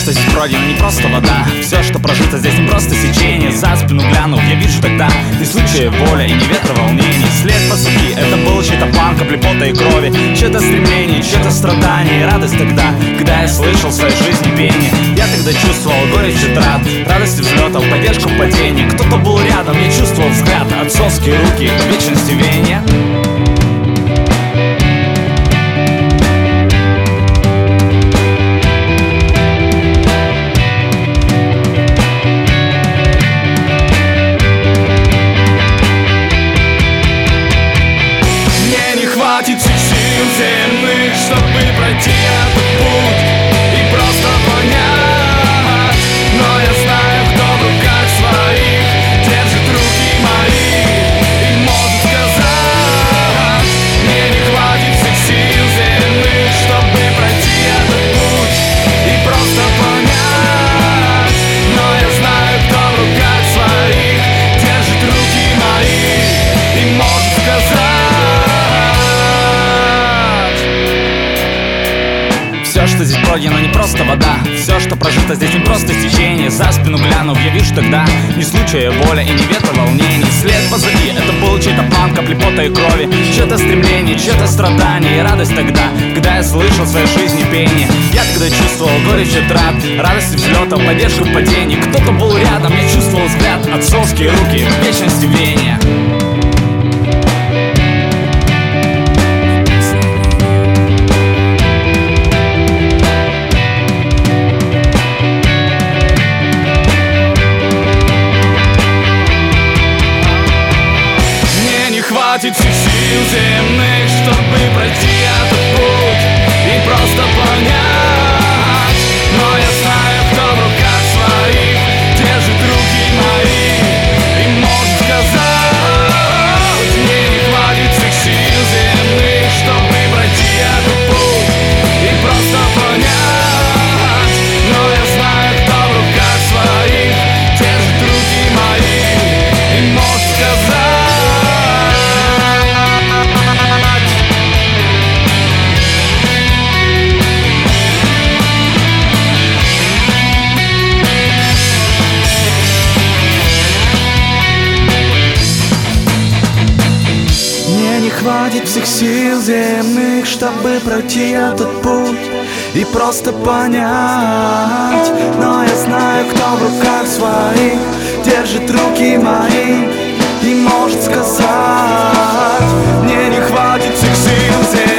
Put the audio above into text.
что здесь пройдено, не просто вода. Все, что прожито здесь, не просто сечение. За спину глянув, я вижу тогда ни случая воля и ни ветра волнений. След позади, это был чей-то план, капли пота и крови, чье-то стремление, чье-то страдание. И радость тогда, когда я слышал в своей жизни пение. Я тогда чувствовал горечь утрат, радость взлетов, поддержку в падении. Кто-то был рядом, я чувствовал взгляд, отцовские руки, вечности веяния. Хватит всех сил земных, чтобы пройти этот путь и просто понять. Но я знаю, кто в руках своих держит руки мои и может сказать: мне не хватит всех сил земных, чтобы пройти этот путь и просто понять. Но я знаю, кто в руках своих держит руки мои и может сказать: все, что здесь пройдено, не просто вода. Все, что прожито здесь, не просто стечение. За спину глянув, я вижу тогда ни случая воля и ни ветра волнений. След позади, это был чей-то план, капли пота и крови, чье-то стремление, чье-то страдание. И радость тогда, когда я слышал в своей жизни пение. Я тогда чувствовал горечь утрат, радость взлетов, поддержку в падении. Кто-то был рядом, я чувствовал взгляд, отцовские руки, вечности веяния. Хватит всех сил земных, чтобы пройти этот путь и просто понять. Но я знаю, кто в руках своих держит руки мои и может сказать: мне не хватит всех сил земных, чтобы пройти этот путь и просто понять. Но я знаю, кто в руках своих держит руки мои и может сказать: хватит всех сил земных, чтобы пройти этот путь и просто понять. Но я знаю, кто в руках своих держит руки мои и может сказать: мне не хватит всех сил земных.